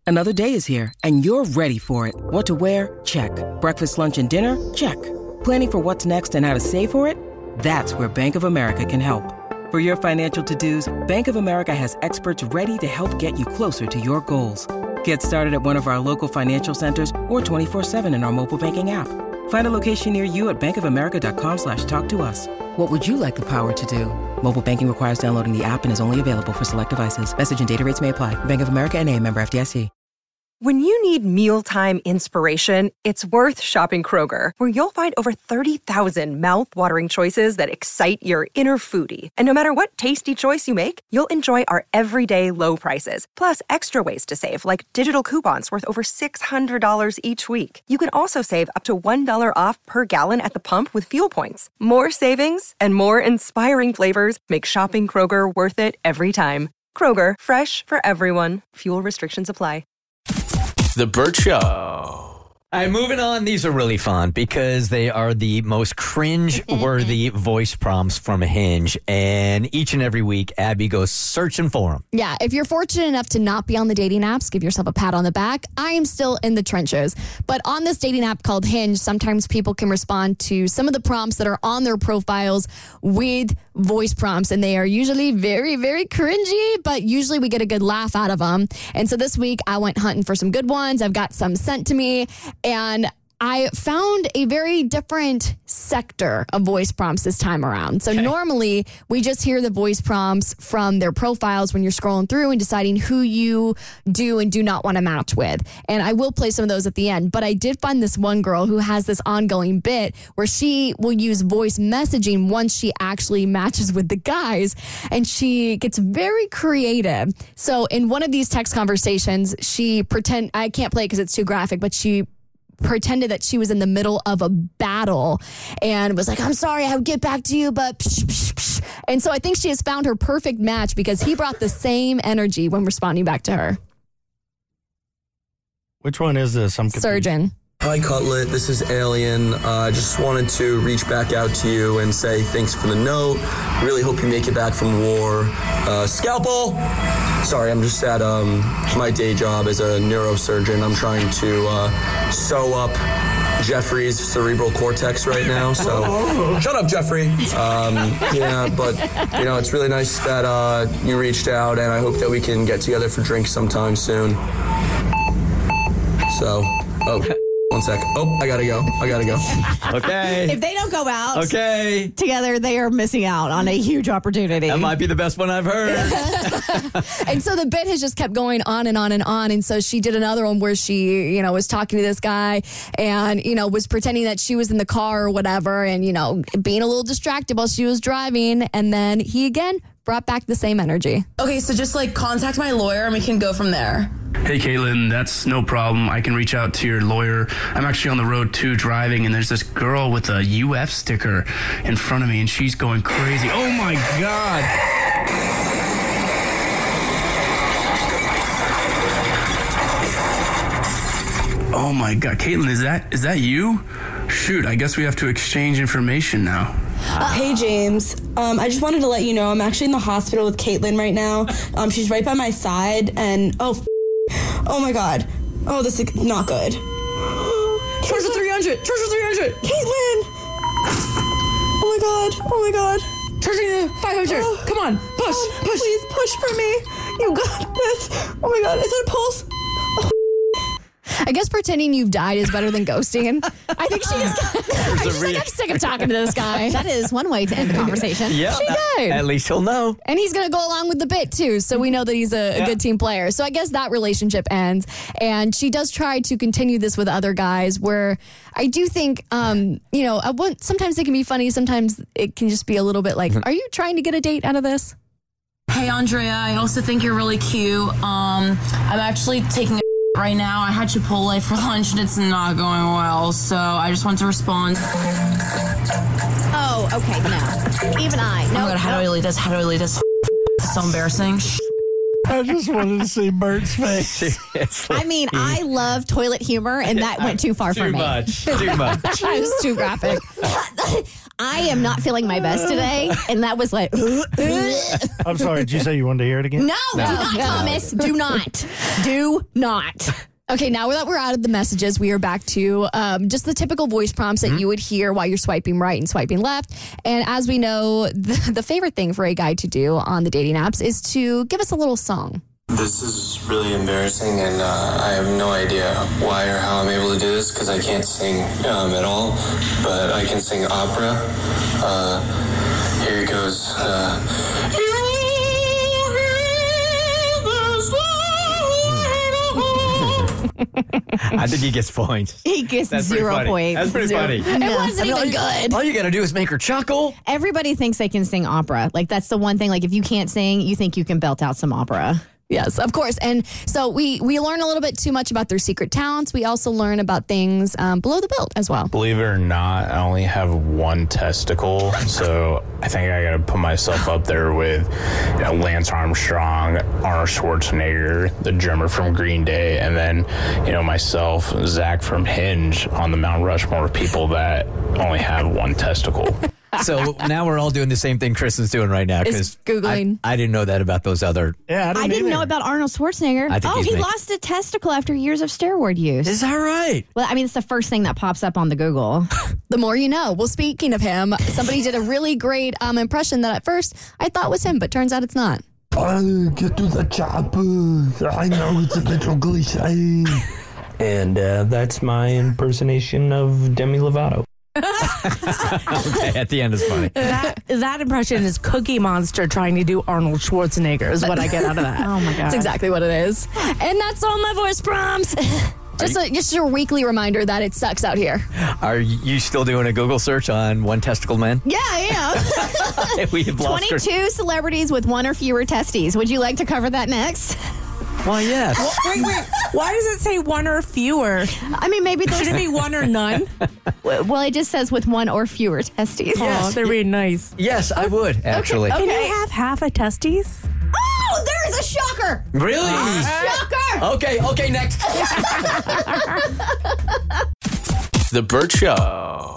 Another day is here, and you're ready for it. What to wear? Check. Breakfast, lunch, and dinner? Check. Planning for what's next and how to save for it? That's where Bank of America can help. For your financial to-dos, Bank of America has experts ready to help get you closer to your goals. Get started at one of our local financial centers or 24/7 in our mobile banking app. Find a location near you at bankofamerica.com/talktous. What would you like the power to do? Mobile banking requires downloading the app and is only available for select devices. Message and data rates may apply. Bank of America N.A., member FDIC. When you need mealtime inspiration, it's worth shopping Kroger, where you'll find over 30,000 mouth-watering choices that excite your inner foodie. And no matter what tasty choice you make, you'll enjoy our everyday low prices, plus extra ways to save, like digital coupons worth over $600 each week. You can also save up to $1 off per gallon at the pump with fuel points. More savings and more inspiring flavors make shopping Kroger worth it every time. Kroger, fresh for everyone. Fuel restrictions apply. The Burt Show. All right, moving on. These are really fun because they are the most cringe-worthy voice prompts from Hinge. And each and every week, Abby goes searching for them. Yeah, if you're fortunate enough to not be on the dating apps, give yourself a pat on the back. I am still in the trenches. But on this dating app called Hinge, sometimes people can respond to some of the prompts that are on their profiles with voice prompts. And they are usually very, very cringy, but usually we get a good laugh out of them. And so this week, I went hunting for some good ones. I've got some sent to me. And I found a very different sector of voice prompts this time around. So normally we just hear the voice prompts from their profiles when you're scrolling through and deciding who you do and do not want to match with. And I will play some of those at the end. But I did find this one girl who has this ongoing bit where she will use voice messaging once she actually matches with the guys. And she gets very creative. So in one of these text conversations, I can't play it because it's too graphic, but she pretended that she was in the middle of a battle and was like, I'm sorry, I would get back to you, but psh, psh, psh. And so I think she has found her perfect match because he brought the same energy when responding back to her. Which one is this? I'm confused. Surgeon. Hi, Cutlet. This is Alien. I just wanted to reach back out to you and say thanks for the note. Really hope you make it back from war. Scalpel! Sorry, I'm just at my day job as a neurosurgeon. I'm trying to sew up Jeffrey's cerebral cortex right now, so shut up, Jeffrey. Yeah, but, it's really nice that you reached out, and I hope that we can get together for drinks sometime soon. So, one sec. Oh, I gotta go. Okay. If they don't go out okay. together, they are missing out on a huge opportunity. That might be the best one I've heard. And so the bit has just kept going on and on and on. And so she did another one where she, was talking to this guy and, was pretending that she was in the car or whatever and, being a little distracted while she was driving. And then he again brought back the same energy. Okay, so just contact my lawyer and we can go from there. Hey, Caitlin, that's no problem. I can reach out to your lawyer. I'm actually on the road too driving, and there's this girl with a UF sticker in front of me, and she's going crazy. Oh, my God. Oh, my God. Caitlin, is that you? Shoot, I guess we have to exchange information now. Hey, James. I just wanted to let you know I'm actually in the hospital with Caitlin right now. She's right by my side, and oh my God. Oh, this is not good. Treasure 300! Treasure 300! Caitlin! Oh my God. Treasure 500! Come on, push! Please push for me. You got this. Oh my God, is that a pulse? I guess pretending you've died is better than ghosting. I think I'm sick of talking to this guy. That is one way to end the conversation. Yeah, she died. At least he'll know. And he's going to go along with the bit, too. So we know that he's a good team player. So I guess that relationship ends. And she does try to continue this with other guys where I do think, sometimes it can be funny. Sometimes it can just be a little bit like, are you trying to get a date out of this? Hey, Andrea, I also think you're really cute. I'm actually taking a right now. I had Chipotle for lunch and it's not going well, so I just want to respond. Oh, okay, no. Even I. No. Oh my God, how do I delete this? It's so embarrassing. I just wanted to see Bert's face. I mean, I love toilet humor, and that went too far for me. Too much. It was too graphic. I am not feeling my best today, and that was like, I'm sorry, did you say you wanted to hear it again? no, do not, Thomas. Do not. Do not. Okay, now that we're out of the messages, we are back to just the typical voice prompts that you would hear while you're swiping right and swiping left. And as we know, the favorite thing for a guy to do on the dating apps is to give us a little song. This is really embarrassing, and I have no idea why or how I'm able to do this because I can't sing at all, but I can sing opera. Here it goes. I think he gets points. He gets 0 points. That's pretty funny. It wasn't even good. All you got to do is make her chuckle. Everybody thinks they can sing opera. Like, that's the one thing. Like, if you can't sing, you think you can belt out some opera. Yes, of course. And so we learn a little bit too much about their secret talents. We also learn about things below the belt as well. Believe it or not, I only have one testicle, so I think I got to put myself up there with Lance Armstrong, Arnold Schwarzenegger, the drummer from Green Day, and then myself, Zach from Hinge, on the Mount Rushmore of people that only have one testicle. So now we're all doing the same thing Chris is doing right now. Is Googling. I didn't know that about those other. Yeah, I didn't know about Arnold Schwarzenegger. I think he he's lost a testicle after years of steroid use. Is that right? Well, I mean, it's the first thing that pops up on the Google. The more you know. Well, speaking of him, somebody did a really great impression that at first I thought was him, but turns out it's not. I'll get to the chopper. I know it's a little cliche. And that's my impersonation of Demi Lovato. Okay, at the end is funny. That impression is Cookie Monster trying to do Arnold Schwarzenegger is what I get out of that. Oh my God. That's exactly what it is. And that's all my voice prompts. Just your weekly reminder that it sucks out here. Are you still doing a Google search on one testicle men? Yeah, I am. We've lost 22 celebrities with one or fewer testes. Would you like to cover that next? Why, yes. Wait. Why does it say one or fewer? I mean, maybe should it be one or none? Well, it just says with one or fewer testes. Oh, they're really nice. Yes, I would, actually. Can you have half a testes? Oh, there's a shocker. Really? Shocker. Okay, next. The Burt Show.